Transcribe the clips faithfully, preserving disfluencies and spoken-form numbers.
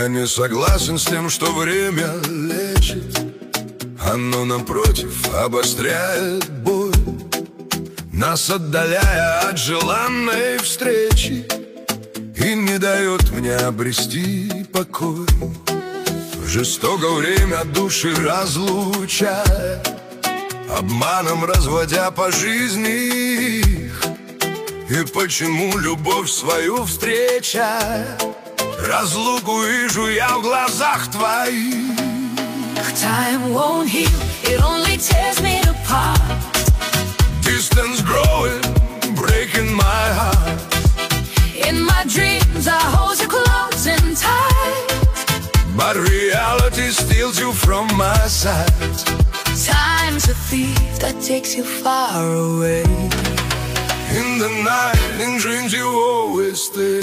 Я не согласен с тем, что время лечит. Оно, напротив, обостряет боль, нас отдаляя от желанной встречи, и не дает мне обрести покой. Жестоко время души разлучая, обманом разводя по жизни их. И почему любовь свою встречая, разлуку вижу я в глазах твоих. Time won't heal, it only tears me apart. Distance growing, breaking my heart. In my dreams I hold you close and tight, but reality steals you from my side. Time's a thief that takes you far away. In the night, in dreams you always stay.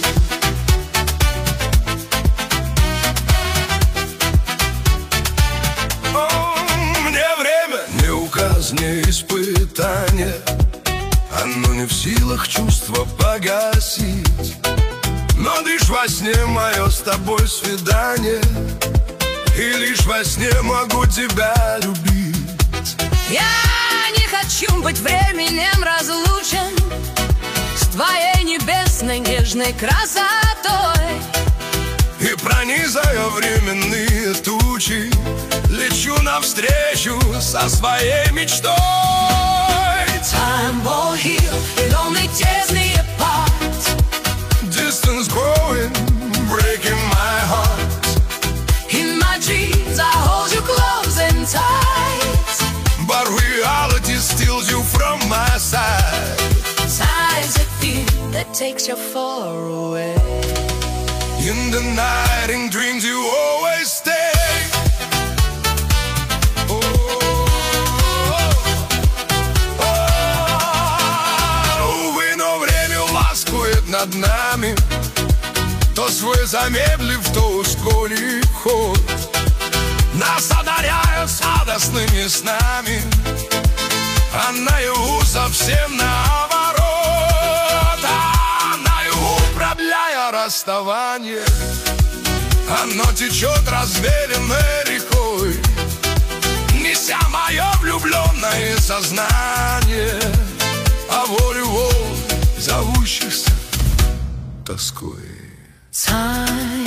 Не испытание, оно не в силах чувства погасить. Но лишь во сне мое с тобой свидание, и лишь во сне могу тебя любить. Я не хочу быть временем разлучен с твоей небесной нежной красотой. И пронизая временные тучи, лечу навстречу со своей мечтой. Time won't heal, it only tears me apart. Distance growing, breaking my heart. In my dreams I hold you close and tight, but reality steals you from my side. Time's a thief that takes you far away. In the night, in dreams you always stay. Над нами, то свой замедлив, то ускорив ход, нас одаряя сладостными снами, а наяву совсем наоборот. А наяву, управляя расставание, оно течет разверенной рекой, неся мое влюбленное сознание, а волю волн, зовущихся тоской. Time